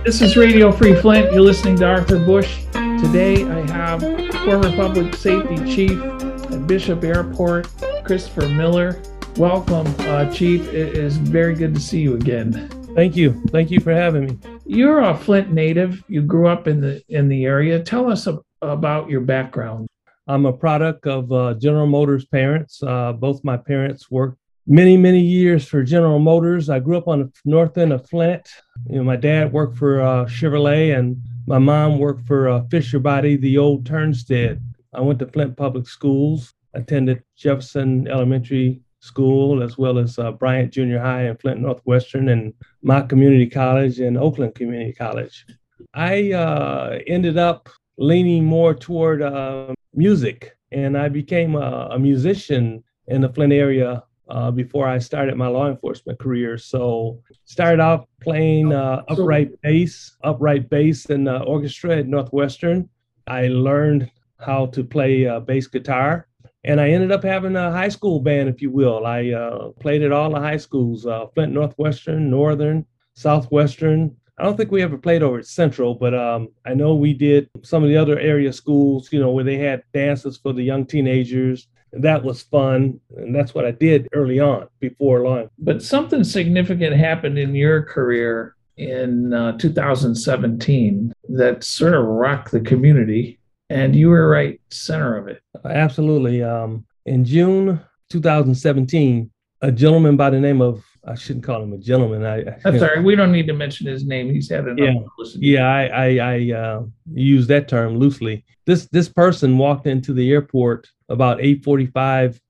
This is Radio Free Flint. You're listening to Arthur Bush. Today I have former Public Safety Chief at Bishop Airport, Christopher Miller. Welcome, Chief. It is very good to see you again. Thank you. Thank you for having me. You're a Flint native. You grew up in the area. Tell us about your background. I'm a product of General Motors parents. Both my parents worked many years for General Motors. I grew up on the north end of Flint. My dad worked for Chevrolet, and my mom worked for Fisher Body, the old Turnstead. I went to Flint Public Schools, attended Jefferson Elementary School, as well as Bryant Junior High and Flint Northwestern, and Mott Community College and Oakland Community College. I ended up leaning more toward music, and I became a musician in the Flint area before I started my law enforcement career. So started off playing upright bass in the orchestra at Northwestern. I learned how to play bass guitar, and I ended up having a high school band, if you will. I played at all the high schools, Flint Northwestern, Northern, Southwestern. I don't think we ever played over at Central, but I know we did some of the other area schools, where they had dances for the young teenagers. That was fun, and that's what I did early on before long. But something significant happened in your career in 2017 that sort of rocked the community, and you were right center of it. Absolutely. In June 2017, a gentleman by the name of, I shouldn't call him a gentleman. I'm sorry, we don't need to mention his name. He's had enough publicity. Yeah, I use that term loosely. This person walked into the airport about 8:40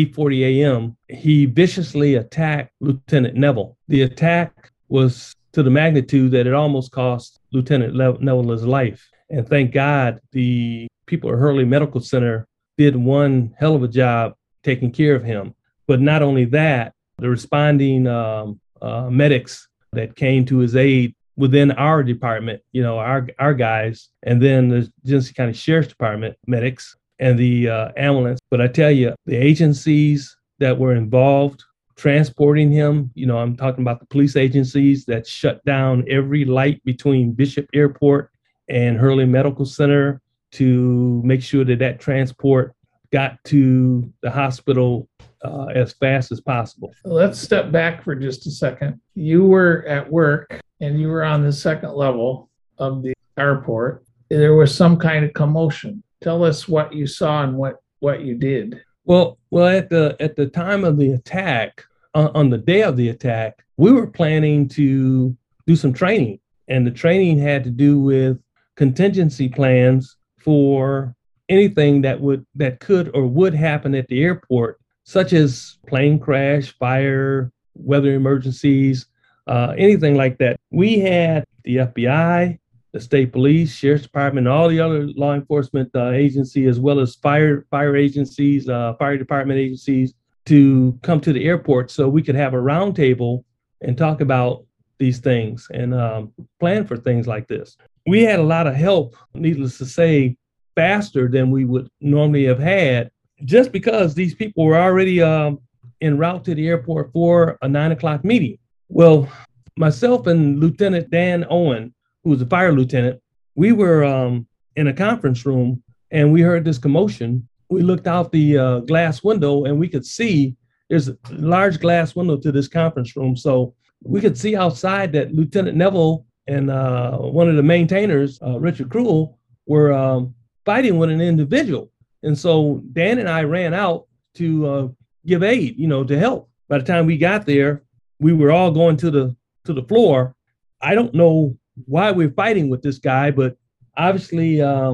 a.m. He viciously attacked Lieutenant Neville. The attack was to the magnitude that it almost cost Lieutenant Neville his life. And thank God the people at Hurley Medical Center did one hell of a job taking care of him. But not only that, the responding medics that came to his aid within our department, our guys, and then the Genesee County Sheriff's Department medics and the ambulance. But I tell you, the agencies that were involved transporting him, I'm talking about the police agencies that shut down every light between Bishop Airport and Hurley Medical Center to make sure that transport got to the hospital as fast as possible. Let's step back for just a second. You were at work and you were on the second level of the airport. There was some kind of commotion. Tell us what you saw and what you did. Well, at the time of the attack, on the day of the attack, we were planning to do some training, and the training had to do with contingency plans for anything that could or would happen at the airport, such as plane crash, fire, weather emergencies, anything like that. We had the FBI, the state police, sheriff's department, all the other law enforcement agencies, as well as fire agencies, fire department agencies, to come to the airport so we could have a roundtable and talk about these things and plan for things like this. We had a lot of help, needless to say, faster than we would normally have had, just because these people were already en route to the airport for a 9:00 meeting. Well, myself and Lieutenant Dan Owen, who was a fire lieutenant, we were in a conference room and we heard this commotion. We looked out the glass window and we could see there's a large glass window to this conference room. So we could see outside that Lieutenant Neville and one of the maintainers, Richard Cruel, were fighting with an individual. And so Dan and I ran out to give aid, to help. By the time we got there, we were all going to the floor. I don't know why we're fighting with this guy, but obviously,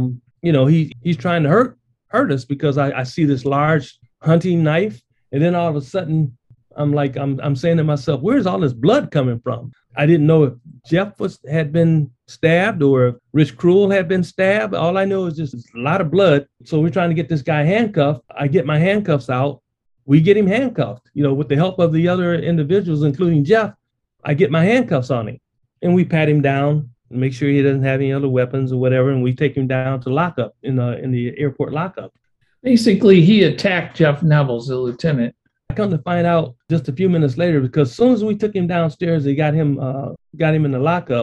he's trying to hurt us, because I see this large hunting knife. And then all of a sudden, I'm saying to myself, where's all this blood coming from? I didn't know if Jeff had been stabbed or if Rich Cruel had been stabbed. All I know is just a lot of blood. So we're trying to get this guy handcuffed. I get my handcuffs out. We get him handcuffed, with the help of the other individuals, including Jeff. I get my handcuffs on him and we pat him down and make sure he doesn't have any other weapons or whatever. And we take him down to lockup in the airport lockup. Basically, he attacked Jeff Neville, the lieutenant. I come to find out just a few minutes later, because as soon as we took him downstairs, they got him in the lockup.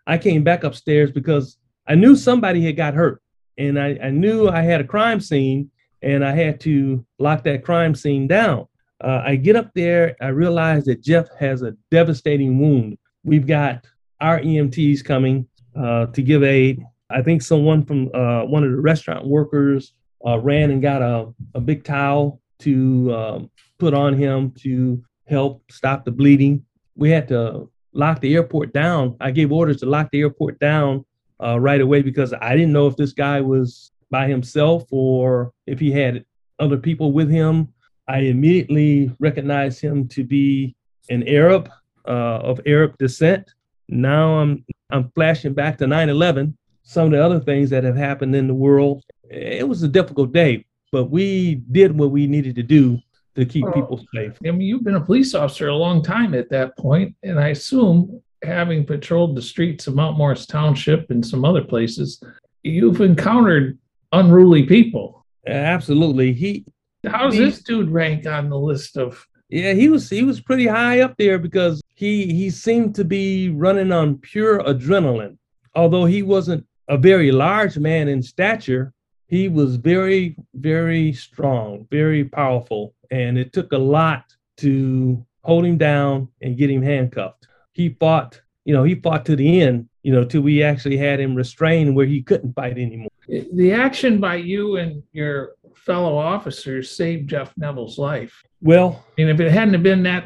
I came back upstairs because I knew somebody had got hurt, and I knew I had a crime scene, and I had to lock that crime scene down. I get up there, I realize that Jeff has a devastating wound. We've got our EMTs coming to give aid. I think someone from one of the restaurant workers ran and got a big towel to put on him to help stop the bleeding. We had to lock the airport down. I gave orders to lock the airport down right away because I didn't know if this guy was by himself or if he had other people with him. I immediately recognized him to be an Arab of Arab descent. Now I'm flashing back to 9/11, some of the other things that have happened in the world. It was a difficult day, but we did what we needed to do to keep people safe. I mean, you've been a police officer a long time at that point, and I assume having patrolled the streets of Mount Morris Township and some other places, you've encountered unruly people. Absolutely. How does this dude rank on the list of? Yeah, he was pretty high up there because he seemed to be running on pure adrenaline. Although he wasn't a very large man in stature, he was very, very strong, very powerful. And it took a lot to hold him down and get him handcuffed. He fought to the end, till we actually had him restrained where he couldn't fight anymore. The action by you and your fellow officers saved Jeff Neville's life. Well, and if you hadn't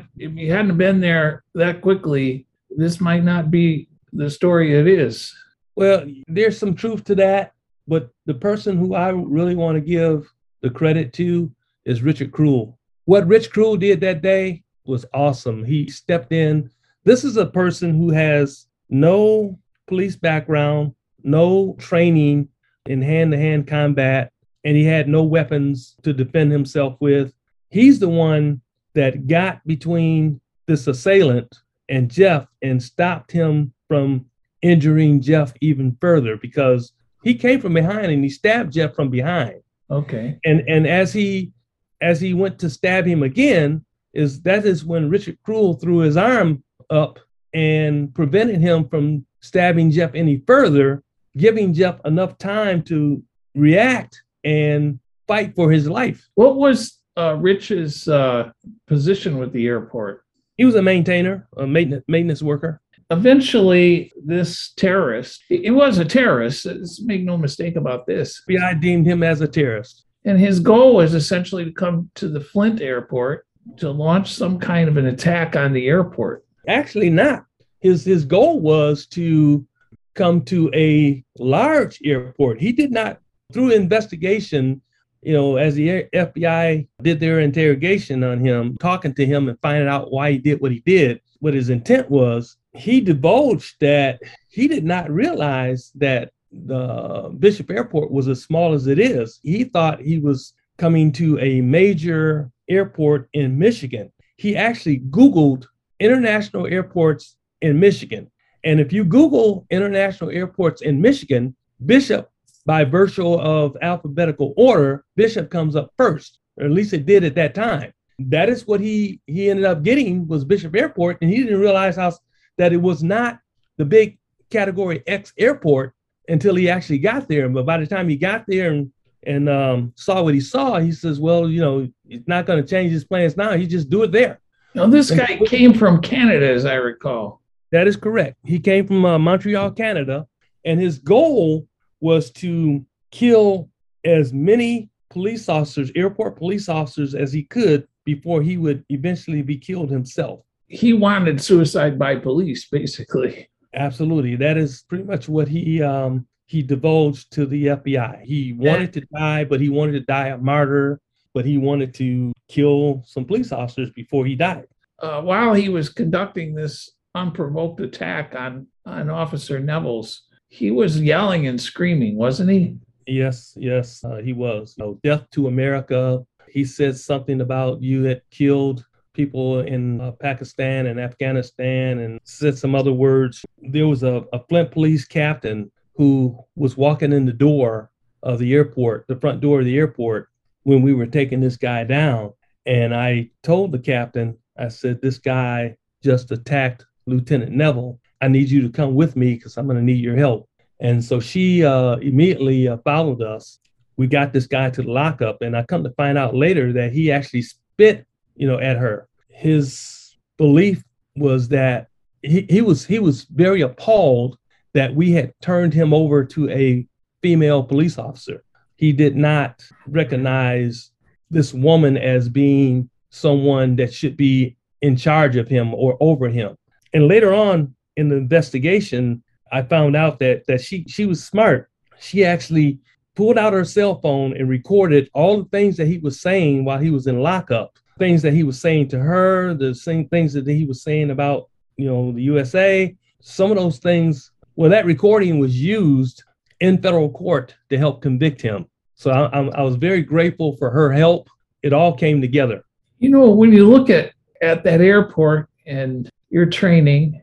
been there that quickly, this might not be the story it is. Well, there's some truth to that, but the person who I really want to give the credit to is Richard Krull. What Rich Krull did that day was awesome. He stepped in. This is a person who has no police background, no training in hand-to-hand combat, and he had no weapons to defend himself with. He's the one that got between this assailant and Jeff and stopped him from injuring Jeff even further because he came from behind and he stabbed Jeff from behind. Okay. And as he went to stab him again, that is when Richard Krull threw his arm up and prevented him from stabbing Jeff any further, giving Jeff enough time to react and fight for his life. What was Rich's position with the airport? He was a maintainer, a maintenance worker. Eventually, this terrorist, he was a terrorist, let's make no mistake about this. I deemed him as a terrorist. And his goal was essentially to come to the Flint airport to launch some kind of an attack on the airport. Actually not. His goal was to come to a large airport. He did not, through investigation, as the FBI did their interrogation on him, talking to him and finding out why he did what he did, what his intent was, he divulged that he did not realize that the Bishop Airport was as small as it is. He thought he was coming to a major airport in Michigan. He actually Googled international airports in Michigan. And if you Google international airports in Michigan, Bishop, by virtue of alphabetical order, Bishop comes up first, or at least it did at that time. That is what he ended up getting was Bishop Airport. And he didn't realize that it was not the big Category X airport until he actually got there. But by the time he got there and saw what he saw, he says, well, he's not going to change his plans now. He just do it there. Now, this guy came from Canada, as I recall. That is correct. He came from Montreal, Canada, and his goal was to kill as many police officers, airport police officers, as he could before he would eventually be killed himself. He wanted suicide by police, basically. Absolutely. That is pretty much what he divulged to the FBI. He wanted to die, but he wanted to die a martyr, but he wanted to kill some police officers before he died. While he was conducting this unprovoked attack on Officer Neville's, he was yelling and screaming, wasn't he? Yes, he was. Death to America. He said something about you had killed people in Pakistan and Afghanistan and said some other words. There was a Flint police captain who was walking in the door of the airport, the front door of the airport, when we were taking this guy down. And I told the captain, I said, this guy just attacked Lieutenant Neville, I need you to come with me because I'm going to need your help. And so she immediately followed us. We got this guy to the lockup, and I come to find out later that he actually spit, at her. His belief was that he was very appalled that we had turned him over to a female police officer. He did not recognize this woman as being someone that should be in charge of him or over him. And later on in the investigation, I found out that she was smart. She actually pulled out her cell phone and recorded all the things that he was saying while he was in lockup, things that he was saying to her, the same things that he was saying about, the USA. Some of those things, well, that recording was used in federal court to help convict him. So I was very grateful for her help. It all came together. When you look at that airport and your training,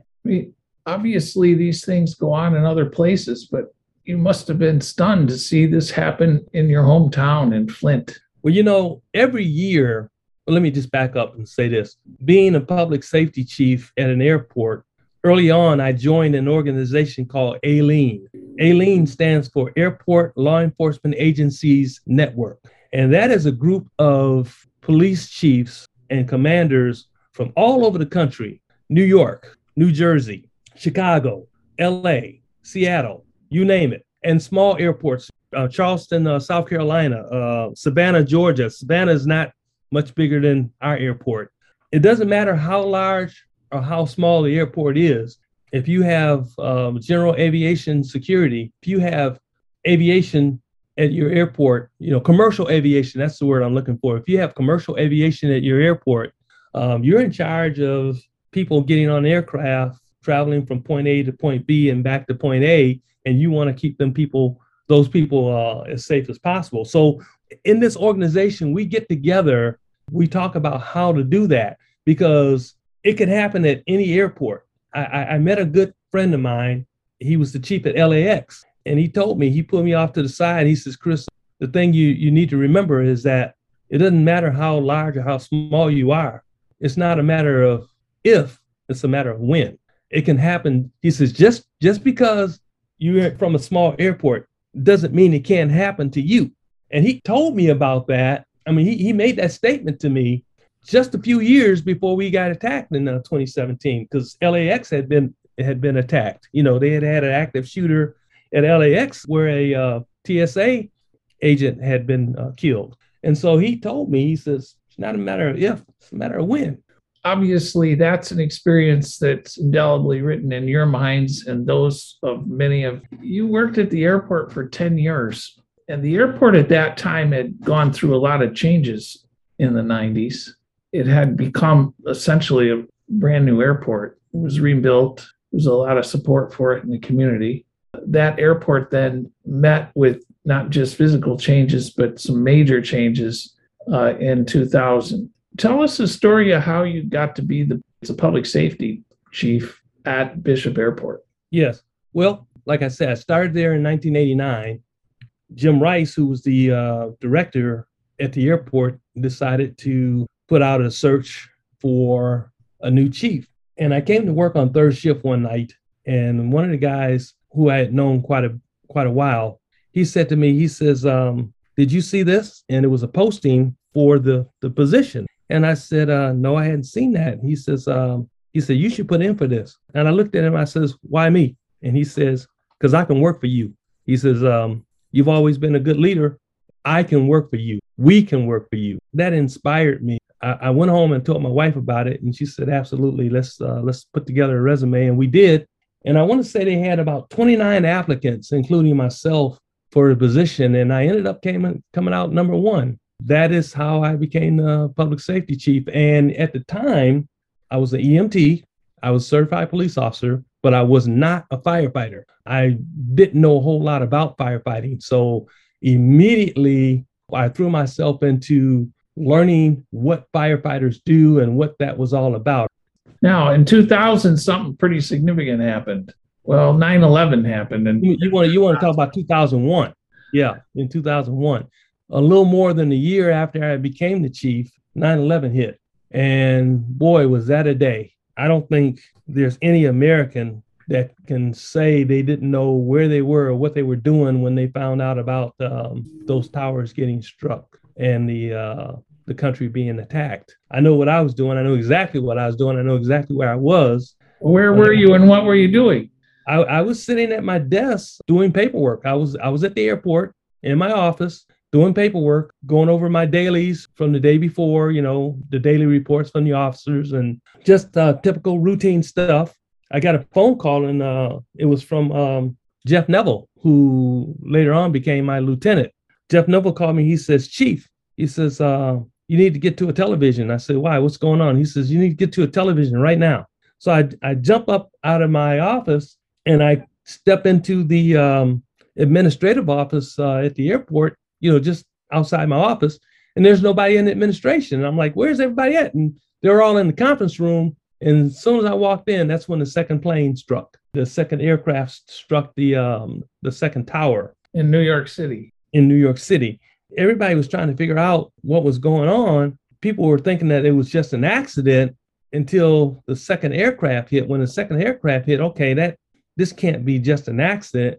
obviously these things go on in other places, but you must have been stunned to see this happen in your hometown in Flint. Well, every year, let me just back up and say this. Being a public safety chief at an airport, early on, I joined an organization called ALEAN. ALEAN stands for Airport Law Enforcement Agencies Network. And that is a group of police chiefs and commanders from all over the country: New York, New Jersey, Chicago, LA, Seattle, you name it, and small airports, Charleston, South Carolina, Savannah, Georgia. Savannah is not much bigger than our airport. It doesn't matter how large or how small the airport is. If you have general aviation security, if you have aviation at your airport, commercial aviation, that's the word I'm looking for. If you have commercial aviation at your airport, you're in charge of people getting on aircraft, traveling from point A to point B and back to point A, and you want to keep those people as safe as possible. So in this organization, we get together, we talk about how to do that, because it could happen at any airport. I met a good friend of mine. He was the chief at LAX, and he told me, he pulled me off to the side. He says, Chris, the thing you need to remember is that it doesn't matter how large or how small you are. It's not a matter of if, it's a matter of when. It can happen. He says, just because you're from a small airport doesn't mean it can't happen to you. And he told me about that. I mean, he made that statement to me just a few years before we got attacked in 2017, because LAX had been attacked. They had an active shooter at LAX where a TSA agent had been killed. And so he told me, he says, it's not a matter of if, it's a matter of when. Obviously, that's an experience that's indelibly written in your minds and those of many of you. Worked at the airport for 10 years, and the airport at that time had gone through a lot of changes in the 90s. It had become essentially a brand new airport. It was rebuilt. There was a lot of support for it in the community. That airport then met with not just physical changes, but some major changes in 2000. Tell us the story of how you got to be the public safety chief at Bishop Airport. Yes. Well, like I said, I started there in 1989. Jim Rice, who was the director at the airport, decided to put out a search for a new chief. And I came to work on third shift one night, and one of the guys who I had known quite a while, he said to me, he says, did you see this? And it was a posting for the position. And I said, no, I hadn't seen that. He said, you should put in for this. And I looked at him, I says, why me? And he says, because I can work for you. He says, you've always been a good leader. I can work for you. We can work for you. That inspired me. I went home and told my wife about it, and she said, absolutely, let's put together a resume. And we did. And I want to say they had about 29 applicants, including myself, for the position. And I ended up coming out number one. That is how I became the public safety chief. And at the time, I was an EMT. I was a certified police officer, but I was not a firefighter. I didn't know a whole lot about firefighting. So immediately, I threw myself into learning what firefighters do and what that was all about. Now, in 2000, something pretty significant happened. Well, 9/11 happened. And you want to talk about 2001. Yeah, in 2001. A little more than a year after I became the chief, 9/11 hit. And boy, was that a day. I don't think there's any American that can say they didn't know where they were or what they were doing when they found out about those towers getting struck and the country being attacked. I know what I was doing. I know exactly what I was doing. I know exactly where I was. Where were you and what were you doing? I was sitting at my desk doing paperwork. I was at the airport in my office doing paperwork, going over my dailies from the day before, the daily reports from the officers and just typical routine stuff. I got a phone call and it was from Jeff Neville, who later on became my lieutenant. Jeff Neville called me. He says, Chief, he says, you need to get to a television. I said, why? What's going on? He says, you need to get to a television right now. So I jump up out of my office and I step into the administrative office at the airport, just outside my office. And there's nobody in the administration. And I'm like, where's everybody at? And they're all in the conference room. And as soon as I walked in, that's when the second plane struck. The second aircraft struck the second tower. In New York City. In New York City. Everybody was trying to figure out what was going on. People were thinking that it was just an accident until the second aircraft hit. When the second aircraft hit, okay, this can't be just an accident.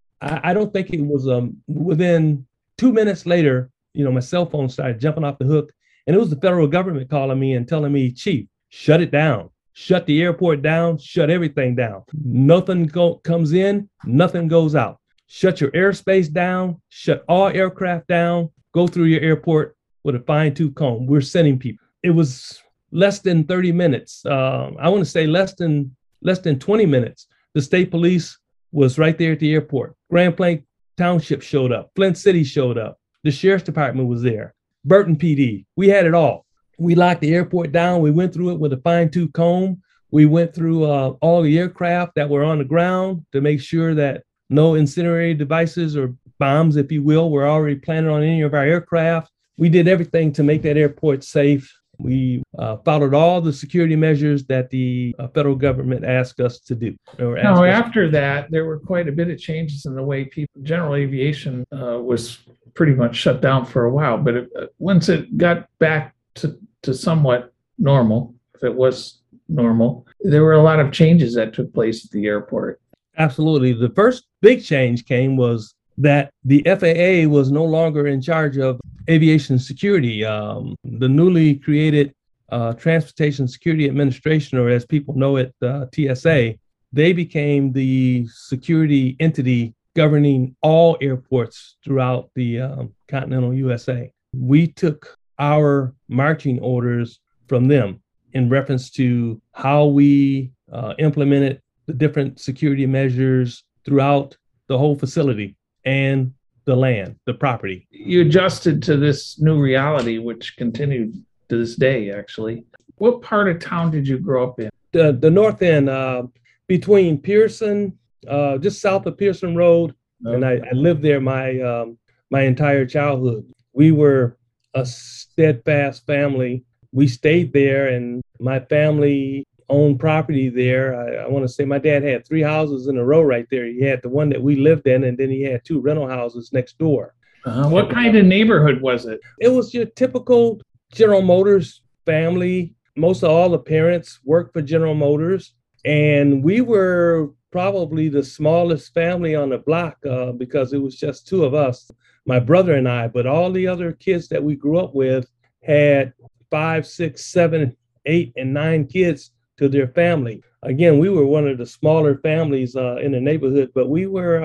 I don't think it was within 2 minutes later, my cell phone started jumping off the hook. And it was the federal government calling me and telling me, Chief, shut it down. Shut the airport down. Shut everything down. Nothing comes in. Nothing goes out. Shut your airspace down. Shut all aircraft down. Go through your airport with a fine-tooth comb. We're sending people. It was less than 30 minutes. I want to say less than 20 minutes. The state police was right there at the airport. Grand Plank Township showed up. Flint City showed up. The sheriff's department was there. Burton PD. We had it all. We locked the airport down. We went through it with a fine-tooth comb. We went through all the aircraft that were on the ground to make sure that no incendiary devices or bombs, if you will, were already planted on any of our aircraft. We did everything to make that airport safe. We followed all the security measures that the federal government asked us to do. Now, after that, there were quite a bit of changes in the way general aviation was pretty much shut down for a while. But once it got back to somewhat normal, if it was normal, there were a lot of changes that took place at the airport. Absolutely. The first big change was that the FAA was no longer in charge of aviation security. The newly created Transportation Security Administration, or as people know it, TSA, they became the security entity governing all airports throughout the continental USA. We took our marching orders from them in reference to how we implemented the different security measures throughout the whole facility and the land, the property. You adjusted to this new reality, which continued to this day, actually. What part of town did you grow up in? The north end, between Pearson, just south of Pearson Road, okay. And I lived there my entire childhood. We were a steadfast family. We stayed there, and my family owned property there. I want to say my dad had 3 houses in a row right there. He had the one that we lived in, and then he had 2 rental houses next door. What kind of neighborhood was it? It was your typical General Motors family. Most of all the parents worked for General Motors, and we were probably the smallest family on the block because it was just 2 of us, my brother and I, but all the other kids that we grew up with had 5, 6, 7, 8, and 9 kids to their family. Again, we were one of the smaller families in the neighborhood, but we were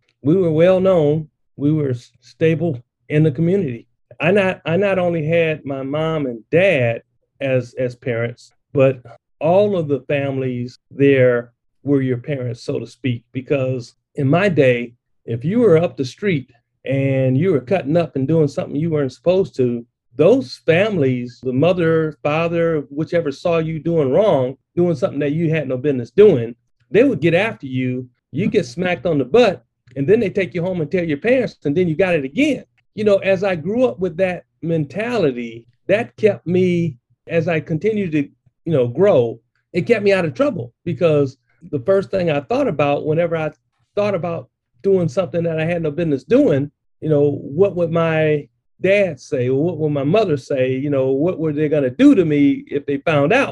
well known. We were stable in the community. I not only had my mom and dad as parents, but all of the families there were your parents, so to speak, because in my day, if you were up the street and you were cutting up and doing something you weren't supposed to, those families, the mother, father, whichever saw you doing wrong, doing something that you had no business doing, they would get after you. You get smacked on the butt, and then they take you home and tell your parents, and then you got it again. As I grew up with that mentality, that kept me, as I continued to, grow, it kept me out of trouble, because the first thing I thought about whenever I thought about doing something that I had no business doing, what would my dad say? Or what would my mother say? What were they going to do to me if they found out?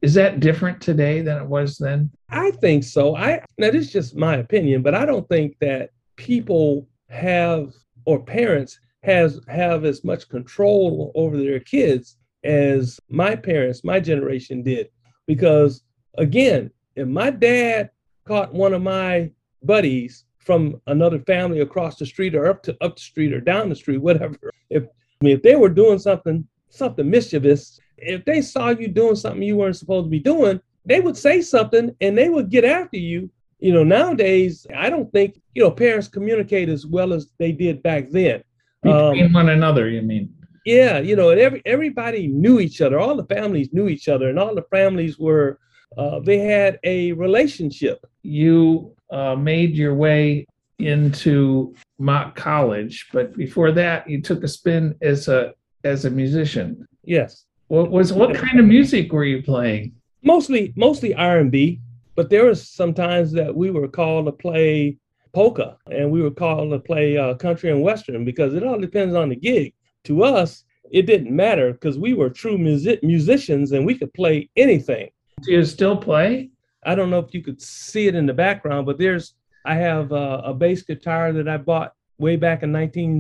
Is that different today than it was then? I think so. Now this is just my opinion, but I don't think that people have or parents have as much control over their kids as my parents, my generation did. Because again, if my dad caught one of my buddies from another family across the street or up the street or down the street, whatever, if they were doing something mischievous, if they saw you doing something you weren't supposed to be doing, they would say something and they would get after you. Nowadays, I don't think, parents communicate as well as they did back then. Between one another, you mean? Yeah, and everybody knew each other. All the families knew each other, and all the families they had a relationship. You made your way into Mott College, but before that, you took a spin as a musician. Yes. What kind of music were you playing? Mostly R&B, but there was some times that we were called to play polka, and we were called to play country and western, because it all depends on the gig. To us, it didn't matter because we were true musicians and we could play anything. Do you still play? I don't know if you could see it in the background, but I have a bass guitar that I bought way back in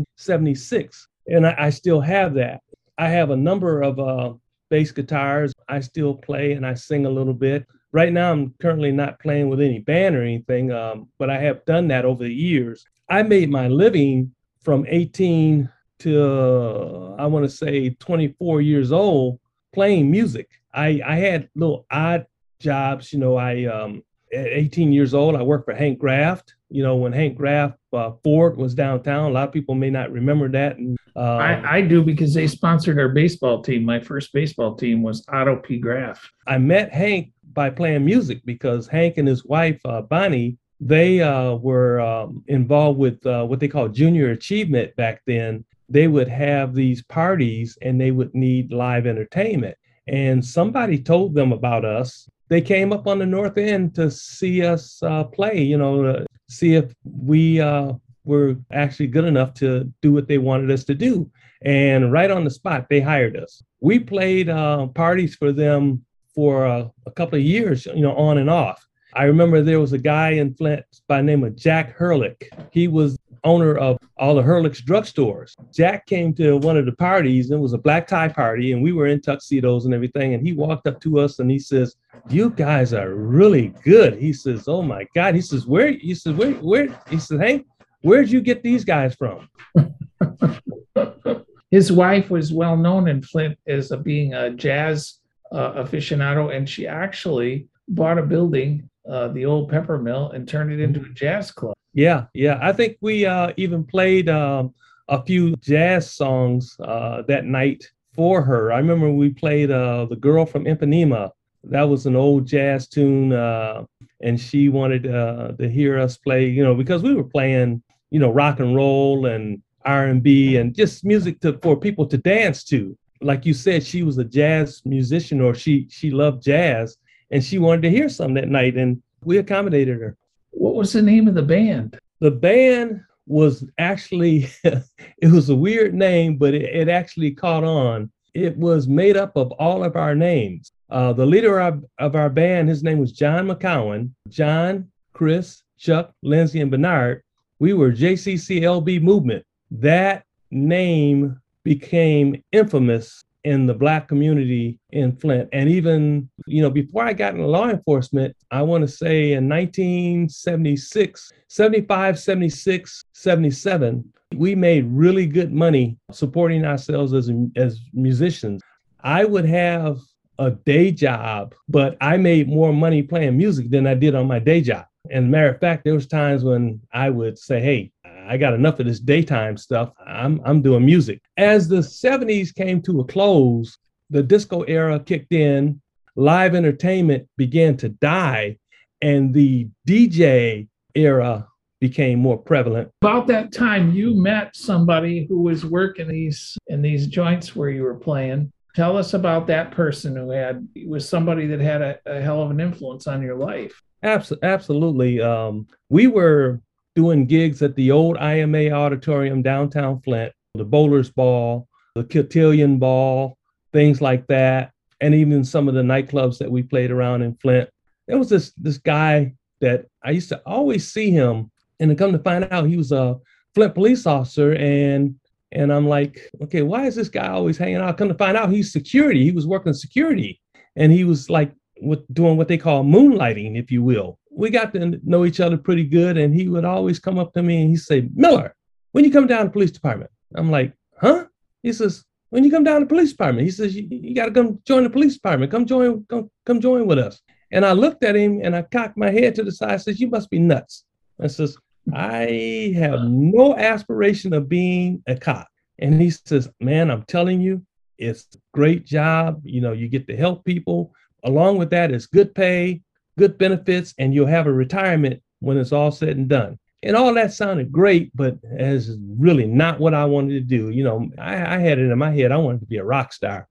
1976, and I still have that. I have a number of bass guitars. I still play and I sing a little bit. Right now, I'm currently not playing with any band or anything, but I have done that over the years. I made my living from 18 to, I want to say, 24 years old playing music. I had little odd jobs. At 18 years old, I worked for Hank Graft. When Hank Graft Ford was downtown, a lot of people may not remember that. And I do, because they sponsored our baseball team. My first baseball team was Otto P. Graff. I met Hank by playing music because Hank and his wife, Bonnie, they were involved with what they call junior achievement back then. They would have these parties and they would need live entertainment. And somebody told them about us. They came up on the North End to see us play, to see if we were actually good enough to do what they wanted us to do. And right on the spot, they hired us. We played parties for them for a couple of years, on and off. I remember there was a guy in Flint by the name of Jack Hurlick. He was owner of all the Hurlick's drugstores. Jack came to one of the parties, and it was a black tie party, and we were in tuxedos and everything. And he walked up to us and he says, "You guys are really good." He says, "Oh my God." He says, where? He says, "Hank, where'd you get these guys from?" His wife was well known in Flint as being a jazz aficionado, and she actually bought a building, the old pepper mill, and turned it into a jazz club. Yeah. I think we even played a few jazz songs that night for her. I remember we played The Girl from Ipanema. That was an old jazz tune, and she wanted to hear us play, because we were playing, rock and roll and R&B and just music for people to dance to. Like you said, she was a jazz musician, or she loved jazz, and she wanted to hear some that night, and we accommodated her. What was the name of the band? The band was actually, it was a weird name, but it actually caught on. It was made up of all of our names. The leader of our band, his name was John McCowan. John, Chris, Chuck, Lindsay, and Bernard. We were JCCLB Movement. That name became infamous in the Black community in Flint. And even, before I got into law enforcement, I want to say in 1976, 75, 76, 77, we made really good money supporting ourselves as musicians. I would have a day job, but I made more money playing music than I did on my day job. And matter of fact, there was times when I would say, "Hey, I got enough of this daytime stuff. I'm doing music." As the 70s came to a close, the disco era kicked in, live entertainment began to die, and the DJ era became more prevalent. About that time, you met somebody who was working in these joints where you were playing. Tell us about that person was somebody that had a hell of an influence on your life. Absolutely. We were doing gigs at the old IMA auditorium downtown Flint, the Bowlers Ball, the Cotillion Ball, things like that. and even some of the nightclubs that we played around in Flint. There was this guy that I used to always see him, and to come to find out he was a Flint police officer, and I'm like, okay, why is this guy always hanging out? Come to find out he's security. He was working security, and he was like doing what they call moonlighting, if you will. We got to know each other pretty good, and he would always come up to me and he'd say, Miller, when you come down to the police department? I'm like, huh? He says, when you come down to the police department, he says, you got to come join the police department. Come join with us. And I looked at him and I cocked my head to the side. I says, you must be nuts. I says, I have no aspiration of being a cop. And he says, man, I'm telling you, it's a great job. You know, you get to help people. Along with that, it's good pay, good benefits, and you'll have a retirement when it's all said and done. And all that sounded great, but as really not what I wanted to do. You know, I had it in my head, I wanted to be a rock star.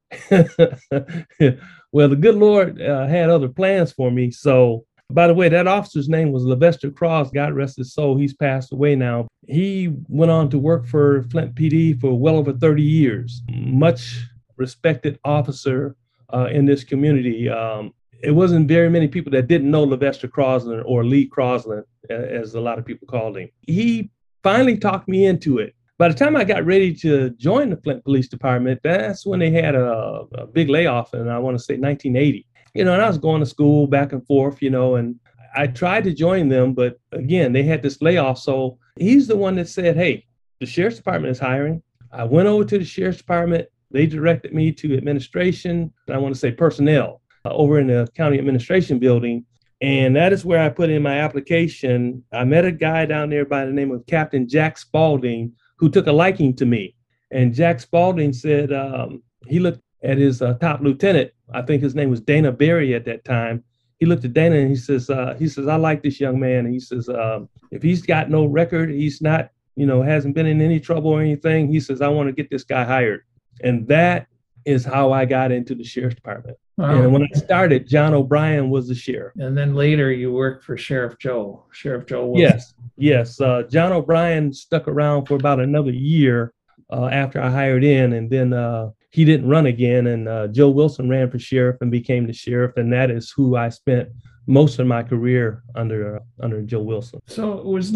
Well, the good Lord had other plans for me. So, by the way, that officer's name was Levester Cross. God rest his soul. He's passed away now. He went on to work for Flint PD for well over 30 years. Much respected officer in this community. It wasn't very many people that didn't know Levester Crosland, or Lee Crosland, as a lot of people called him. He finally talked me into it. By the time I got ready to join the Flint Police Department, that's when they had a big layoff, and I want to say 1980. You know, and I was going to school back and forth, you know, and I tried to join them, but again, they had this layoff. So he's the one that said, hey, the sheriff's department is hiring. I went over to the sheriff's department. They directed me to administration, I want to say personnel, over in the county administration building. And that is where I put in my application. I met a guy down there by the name of Captain Jack Spalding, who took a liking to me. And Jack Spalding said he looked at his top lieutenant. I think his name was Dana Berry at that time. He looked at Dana and he says, I like this young man. And he says, if he's got no record, he's not, you know, hasn't been in any trouble or anything. He says, I want to get this guy hired. And that is how I got into the sheriff's department. Wow. And when I started, John O'Brien was the sheriff. And then later you worked for Sheriff Joe. Sheriff Joe Wilson. Yes. John O'Brien stuck around for about another year after I hired in. And then he didn't run again. And Joe Wilson ran for sheriff and became the sheriff. And that is who I spent most of my career under Joe Wilson. So it was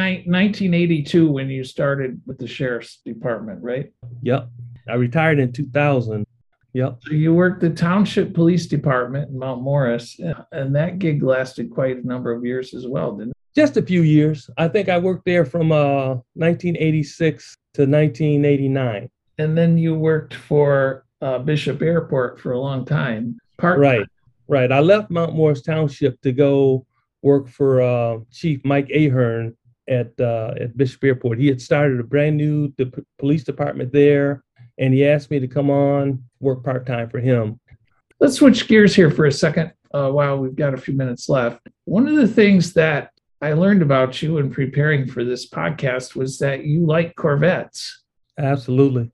1982 when you started with the sheriff's department, right? Yep. I retired in 2000. Yep. So you worked the Township Police Department in Mount Morris, and that gig lasted quite a number of years as well, didn't it? Just a few years. I think I worked there from 1986 to 1989. And then you worked for Bishop Airport for a long time. Right. I left Mount Morris Township to go work for Chief Mike Ahern at Bishop Airport. He had started a brand new police department there, and he asked me to come on, work part-time for him. Let's switch gears here for a second while we've got a few minutes left. One of the things that I learned about you in preparing for this podcast was that you like Corvettes. Absolutely.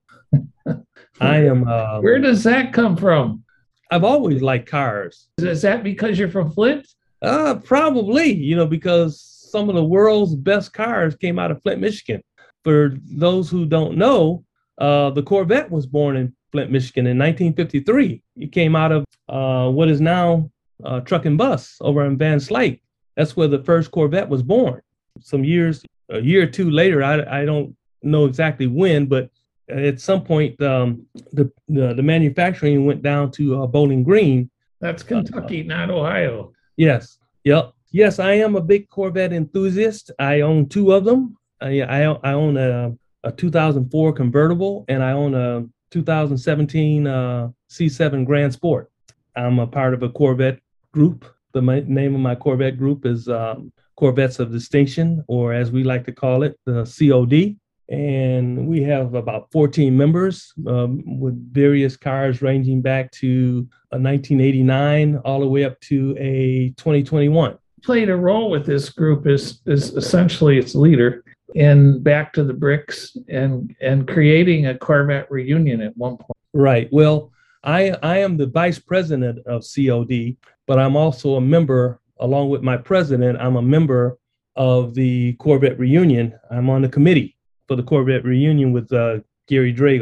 I am. Where does that come from? I've always liked cars. Is that because you're from Flint? Probably, you know, because some of the world's best cars came out of Flint, Michigan. For those who don't know, the Corvette was born in Flint, Michigan in 1953. It came out of what is now Truck and Bus over in Van Slyke. That's where the first Corvette was born. A year or two later, I don't know exactly when, but at some point, the manufacturing went down to Bowling Green. That's Kentucky, not Ohio. Yes. Yep. Yes, I am a big Corvette enthusiast. I own two of them. I own a 2004 convertible, and I own a 2017 C7 Grand Sport. I'm a part of a Corvette group. The name of my Corvette group is Corvettes of Distinction, or as we like to call it, the COD. And we have about 14 members with various cars ranging back to a 1989 all the way up to a 2021. Played a role with this group is essentially its leader in Back to the Bricks and creating a Corvette reunion at one point. Right. Well, I am the vice president of COD, but I'm also a member, along with my president, I'm a member of the Corvette reunion. I'm on the committee for the Corvette reunion with Gary Drago.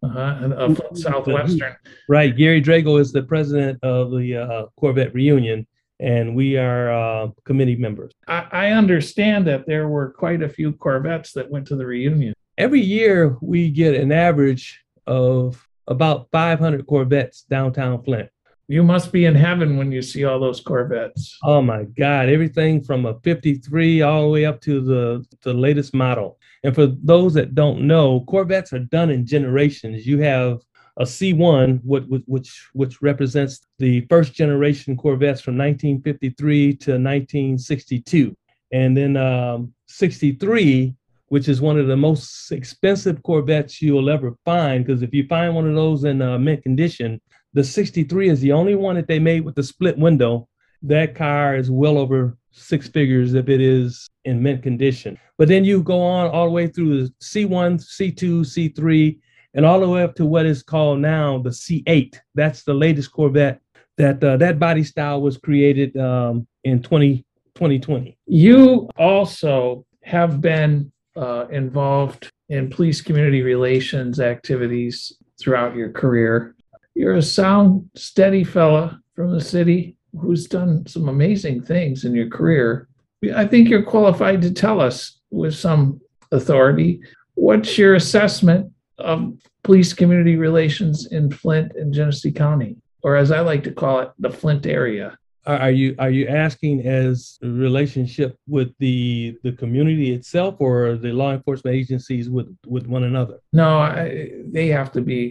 And Flint Southwestern. Right. Gary Drago is the president of the Corvette Reunion, and we are committee members. I understand that there were quite a few Corvettes that went to the reunion. Every year, we get an average of about 500 Corvettes downtown Flint. You must be in heaven when you see all those Corvettes. Oh my God, everything from a 53 all the way up to the latest model. And for those that don't know, Corvettes are done in generations. You have a C1, which represents the first generation Corvettes from 1953 to 1962. And then 63, which is one of the most expensive Corvettes you'll ever find, because if you find one of those in mint condition, the 63 is the only one that they made with the split window. That car is well over six figures if it is in mint condition. But then you go on all the way through the C1, C2, C3, and all the way up to what is called now the C8. That's the latest Corvette. That body style was created in 2020. You also have been involved in police community relations activities throughout your career. You're a sound, steady fella from the city who's done some amazing things in your career. I think you're qualified to tell us with some authority, what's your assessment of police community relations in Flint and Genesee County, or as I like to call it, the Flint area? Are you asking as a relationship with the community itself, or the law enforcement agencies with one another? No, they have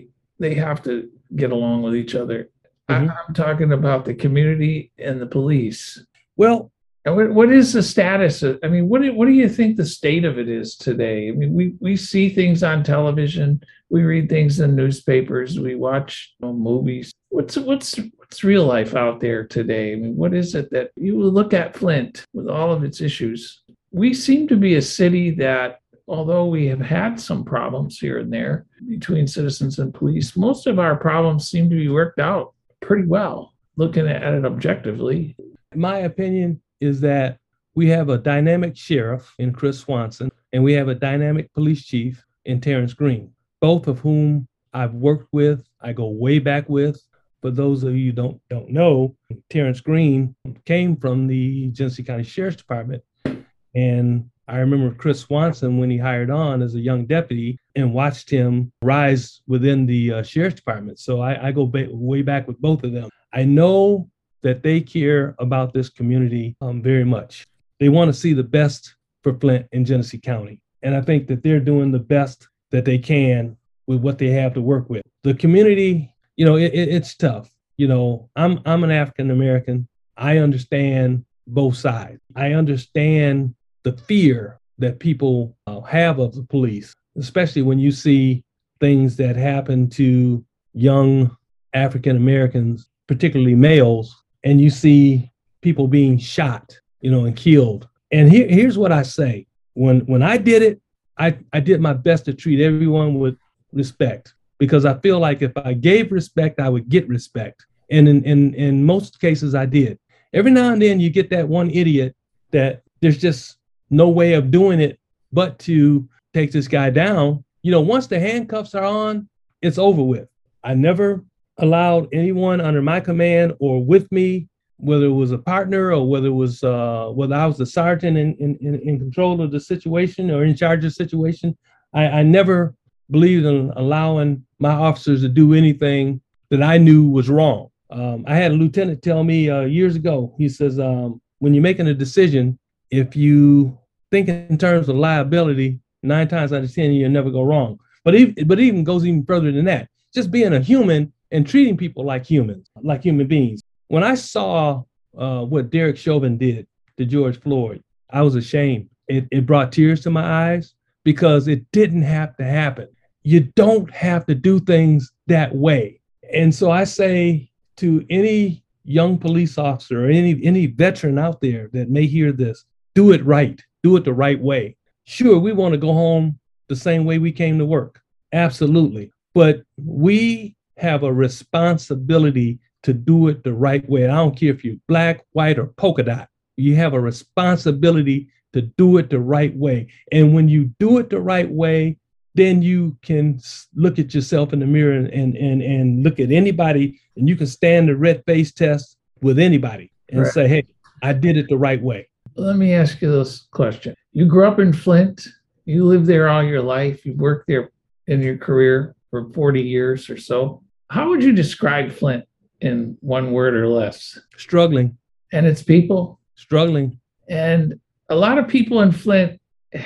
to get along with each other. Mm-hmm. I'm talking about the community and the police. Well, what is the status of, what do you think the state of it is today? We see things on television, we read things in newspapers, we watch movies. What's real life out there today? What is it that you look at Flint with all of its issues? We seem to be a city that, although we have had some problems here and there between citizens and police, most of our problems seem to be worked out pretty well, looking at it objectively. My opinion is that we have a dynamic sheriff in Chris Swanson, and we have a dynamic police chief in Terrence Green, both of whom I've worked with. I go way back with. For those of you who don't know, Terrence Green came from the Genesee County Sheriff's Department, and I remember Chris Swanson when he hired on as a young deputy and watched him rise within the Sheriff's Department. So I go way back with both of them. I know that they care about this community very much. They want to see the best for Flint and Genesee County. And I think that they're doing the best that they can with what they have to work with. The community, it's tough. I'm an African American. I understand both sides. I understand the fear that people have of the police, especially when you see things that happen to young African Americans, particularly males, and you see people being shot, and killed. And here's what I say. When I did it, I did my best to treat everyone with respect, because I feel like if I gave respect, I would get respect. And in most cases, I did. Every now and then you get that one idiot that there's just no way of doing it but to take this guy down. Once the handcuffs are on, it's over with. I never allowed anyone under my command or with me, whether it was a partner or whether I was the sergeant in control of the situation or in charge of the situation, I never believed in allowing my officers to do anything that I knew was wrong. I had a lieutenant tell me years ago, he says, when you're making a decision, if you think in terms of liability, 9 times out of 10, you'll never go wrong. But it even goes even further than that. Just being a human and treating people like humans, like human beings. When I saw what Derek Chauvin did to George Floyd, I was ashamed. It brought tears to my eyes because it didn't have to happen. You don't have to do things that way. And so I say to any young police officer or any veteran out there that may hear this, do it right. Do it the right way. Sure, we want to go home the same way we came to work. Absolutely. But we have a responsibility to do it the right way. I don't care if you're black, white, or polka dot. You have a responsibility to do it the right way. And when you do it the right way, then you can look at yourself in the mirror and look at anybody, and you can stand the red face test with anybody and say, hey, I did it the right way. Let me ask you this question. You grew up in Flint. You lived there all your life. You worked there in your career for 40 years or so. How would you describe Flint in one word or less? Struggling. And its people? Struggling. And a lot of people in Flint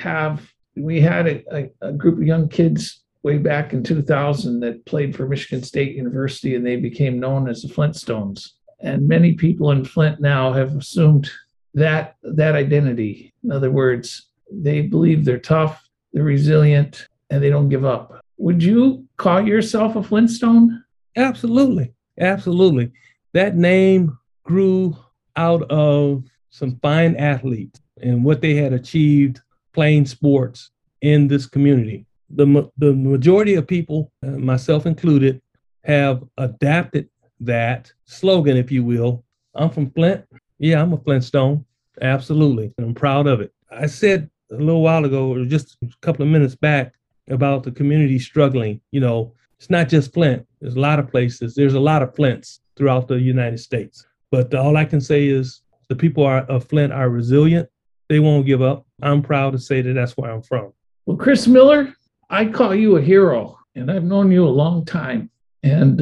we had a group of young kids way back in 2000 that played for Michigan State University, and they became known as the Flintstones. And many people in Flint now have assumed that identity. In other words, they believe they're tough, they're resilient, and they don't give up. Would you call yourself a Flintstone? Absolutely. Absolutely. That name grew out of some fine athletes and what they had achieved playing sports in this community. The majority of people, myself included, have adapted that slogan, if you will. I'm from Flint. Yeah, I'm a Flintstone. Absolutely. And I'm proud of it. I said a little while ago, or just a couple of minutes back, about the community struggling. You know, it's not just Flint. There's a lot of places. There's a lot of Flints throughout the United States. But all I can say is the people of Flint are resilient. They won't give up. I'm proud to say that that's where I'm from. Well, Chris Miller, I call you a hero, and I've known you a long time. And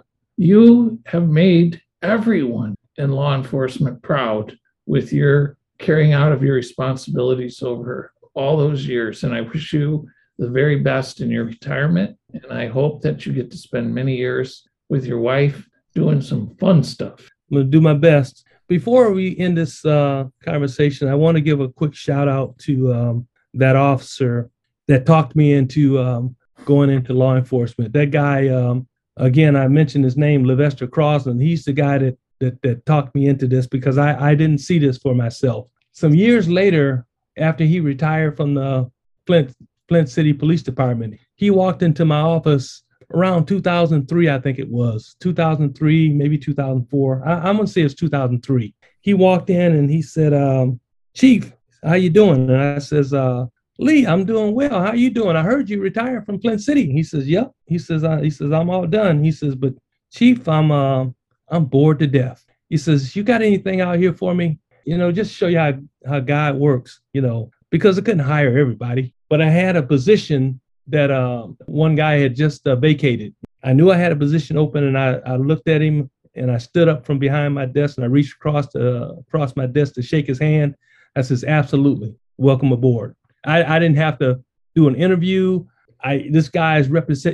you have made everyone in law enforcement proud with your carrying out of your responsibilities over all those years. And I wish you the very best in your retirement. And I hope that you get to spend many years with your wife doing some fun stuff. I'm going to do my best. Before we end this conversation, I want to give a quick shout out to that officer that talked me into going into law enforcement. That guy, again, I mentioned his name, Levester Crosland. He's the guy that talked me into this because I didn't see this for myself. Some years later, after he retired from the Flint City Police Department, he walked into my office around 2003, I think it was, 2003, maybe 2004. I'm going to say it's 2003. He walked in and he said, Chief, how you doing? And I says, Lee, I'm doing well. How you doing? I heard you retired from Flint City. He says, yep. He says, I'm all done. He says, but Chief, I'm bored to death. He says, you got anything out here for me? You know, just show you how God works, you know, because I couldn't hire everybody. But I had a position that one guy had just vacated. I knew I had a position open, and I looked at him, and I stood up from behind my desk, and I reached across my desk to shake his hand. I says, absolutely, welcome aboard. I didn't have to do an interview. This guy's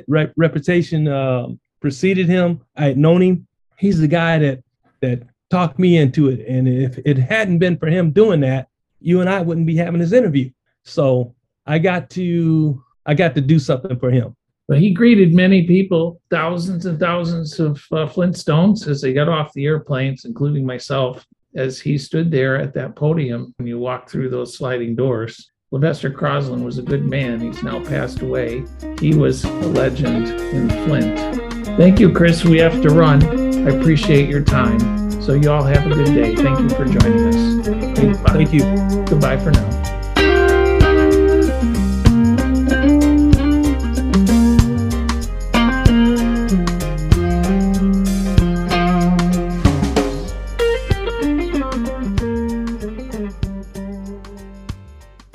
reputation preceded him. I had known him. He's the guy that talked me into it. And if it hadn't been for him doing that, you and I wouldn't be having this interview. So I got to do something for him. But he greeted many people, thousands and thousands of Flintstones as they got off the airplanes, including myself, as he stood there at that podium when you walk through those sliding doors. Levester Crosland was a good man. He's now passed away. He was a legend in Flint. Thank you, Chris. We have to run. I appreciate your time. So you all have a good day. Thank you for joining us. Goodbye. Thank you. Goodbye for now.